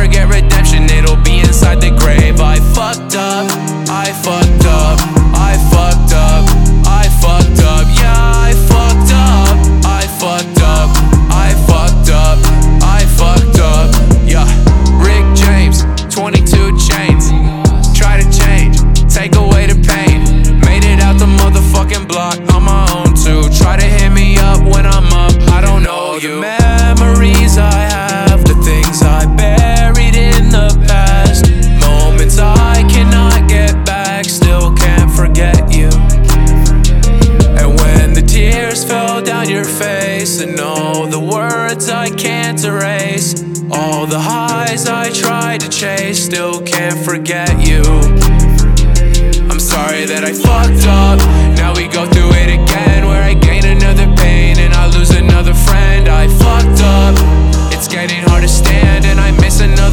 get redemption, it'll be inside the grave. I fucked up, I fucked up, I fucked up, I fucked up, yeah, I fucked up, I fucked up, I fucked up, I fucked up, yeah. Rick James, 22 chains, try to change, take away the pain. Made it out the motherfucking block on my own too. Try to hit me up when I'm up, I don't know you. The memories I have, the things I buried in the past, moments I cannot get back, still can't forget you. And when the tears fell down your face, and all the words I can't erase, all the highs I tried to chase, still can't forget you. I'm sorry that I fucked up, now we go through it again, where I gain another pain and I lose another friend. I fucked up, it's getting hard to stand, and I miss another